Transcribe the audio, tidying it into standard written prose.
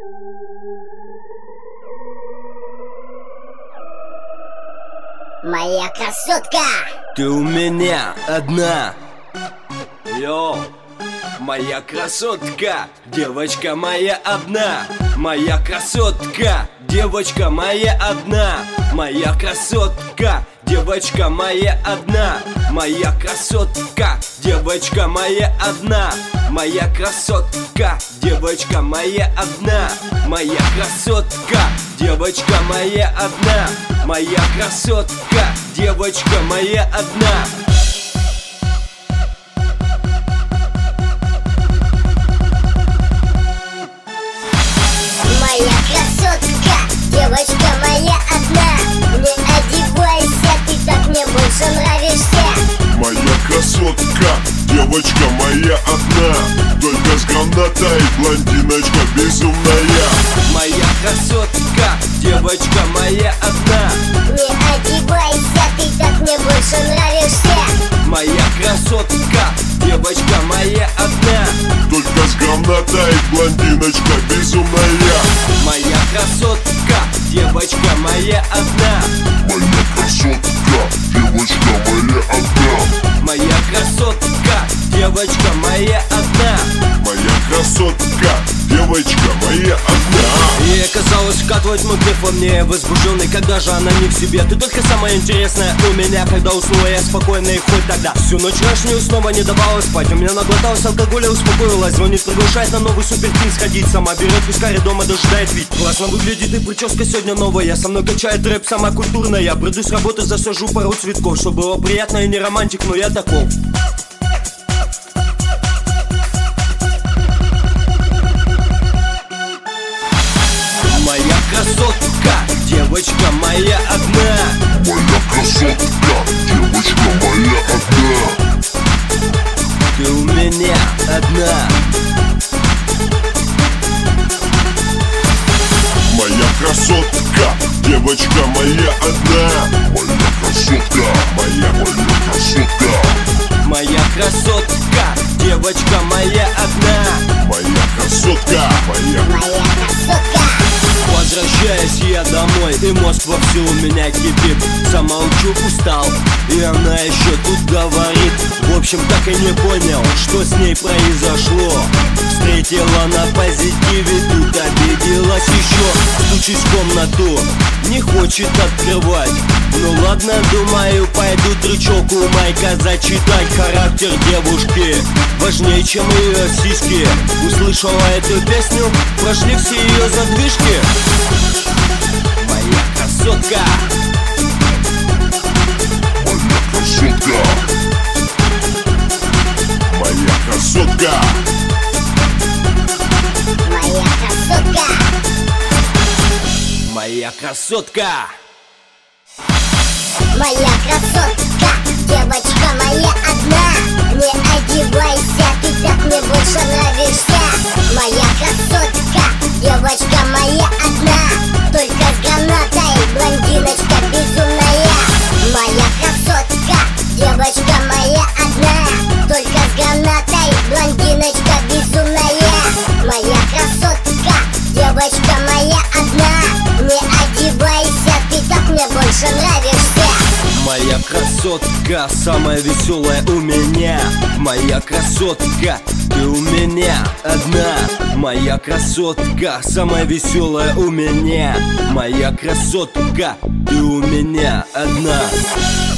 Моя красотка! Ты у меня одна. Йоу, моя красотка, девочка моя одна. Моя красотка, девочка моя одна. Моя красотка, девочка моя одна. Моя красотка, девочка моя одна. Моя красотка, девочка моя одна. Моя красотка, девочка моя одна. Моя красотка, девочка моя одна. Моя красотка, девочка моя одна. Не одевайся, ты так мне больше нравишься. Моя красотка, девочка моя одна. Только с гранатой, блондиночка безумная. Моя красотка, девочка моя одна. Не одевайся, ты так мне больше нравишься. Моя красотка, девочка моя одна. Только с гранатой, блондиночка безумная. Моя красотка, девочка моя одна. Моя красотка, девочка моя одна. Моя красотка, девочка моя одна. Моя красотка, девочка моя одна. И оказалось, вкатывать мой гнев во мне возбужденный. Когда же она не в себе? Ты только самая интересная у меня. Когда уснула я спокойно и хоть тогда всю ночь вчерашнюю снова не давала спать. У меня наглоталась алкоголя, успокоилась. Звонит, приглашает на новый суперфин сходить. Сама берет вискарь, дома дожидает ведь. Классно выглядит и прическа сегодня новая. Со мной качает рэп, сама культурная. Приду с работы, засажу пару цветков. Чтобы было приятно и не романтик, но я таков. Моя красотка, девочка моя одна. Моя красотка, девочка моя одна. Ты у меня одна. Моя красотка, девочка моя одна. Моя красотка, моя красотка. Моя красотка, девочка моя одна. Моя красотка, моя красотка. Возвращаюсь я домой, и мозг вовсю у меня кипит. Замолчу, устал, и она еще тут говорит. В общем, так и не понял, что с ней произошло. Встретила на позитиве, тут обиделась еще. Стучусь в комнату, не хочет открывать. Ну ладно, думаю, пойду трючок у Майка зачитать. Характер девушки важнее, чем ее сиськи. Услышала эту песню, прошли все ее задвижки. Моя красотка, моя красотка. Моя красотка. Моя красотка. моя красотка. Моя красотка, девочка моя одна. Не одевайся, ты так мне больше нравишься. Моя красотка, девочка моя одна. Только с гранатой, блондиночка безумная. Моя красотка, девочка моя одна. Только с гранатой, блондиночка безумная. Моя красотка, девочка моя одна. Не одевайся, ты так мне больше нравишься. Моя красотка, самая веселая у меня. Моя красотка, ты у меня одна. Моя красотка, самая веселая у меня. Моя красотка, ты у меня одна.